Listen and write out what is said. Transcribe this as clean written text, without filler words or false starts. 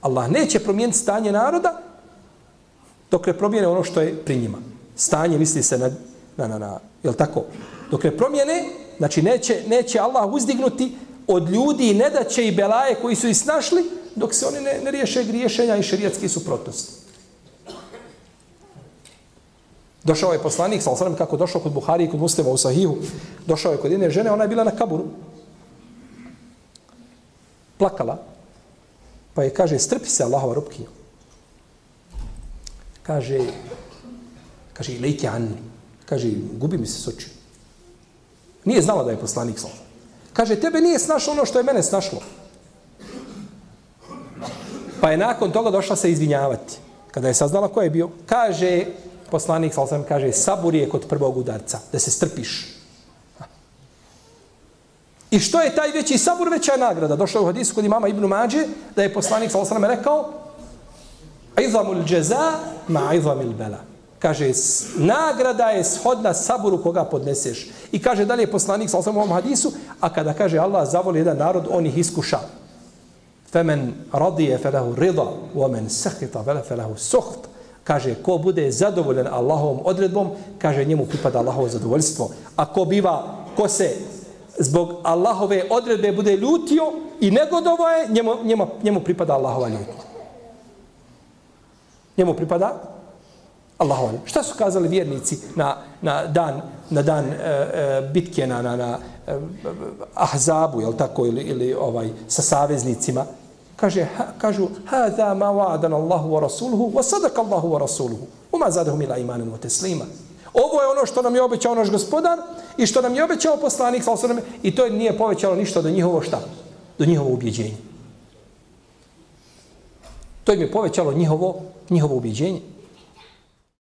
Allah neće promijeniti stanje naroda dok ne promijene ono što je pri njima. Stanje misli se na jel tako? Dok ne promijene, znači neće Allah uzdignuti od ljudi i ne da će i belaje koji su ih snašli dok se oni ne riješe griješenja i šerijatske suprotnosti. Došao je poslanik, sallallahu alejhi ve sellem, kako došao kod Buhari i kod Muslima u Sahihu, došao je kod jedne žene, ona je bila na kaburu. Plakala. Pa je kaže, strpi se Allahova robkinja. Kaže, lejke anni. Kaže, gubi mi se s očiju. Nije znala da je poslanik sallallahu alejhi ve sellem. Kaže, tebe nije snašlo ono što je mene snašlo. Pa je nakon toga došla se izvinjavati. Kada je saznala ko je bio, kaže, poslanik sallallahu alejhi ve sellem, kaže, sabur je kod prvog udarca, da se strpiš. I što je taj veći sabur, veća je nagrada. Došlo je u hadisu kod imama Ibn Mađe, da je poslanik sallallahu alejhi ve sellem rekao, izamul džeza ma izamil bela. Kaže, nagrada je shodna saburu koga podneseš. I kaže dalje poslanik sallallahu alejhi ve sellem u ovom hadisu, a kada kaže Allah zavoli jedan narod, on ih iskuša. Femen radije felahu rida, omen sahita felahu suht. Kaže, ko bude zadovoljan Allahovom odredbom, kaže, njemu pripada Allahovo zadovoljstvo. A ko se zbog Allahove odredbe bude ljutio i negodovo je, njemu pripada Allahova ljutnja. Njemu pripada Allahova ljutnja. Šta su kazali vjernici na dan bitke na Ahzabu, jel tako, ili sa saveznicima? Kažu, hada ma wa'adana Allahu wa rasuluhu, wa sadaka Allahu wa rasuluhu. Uma zadahum ila imanan wa teslima. Ovo je ono što nam je obećao naš gospodar i što nam je obećao poslanik, i to nije povećalo ništa do njihovo šta? Do njihovo ubjeđenje. To im je povećalo njihovo ubjeđenje.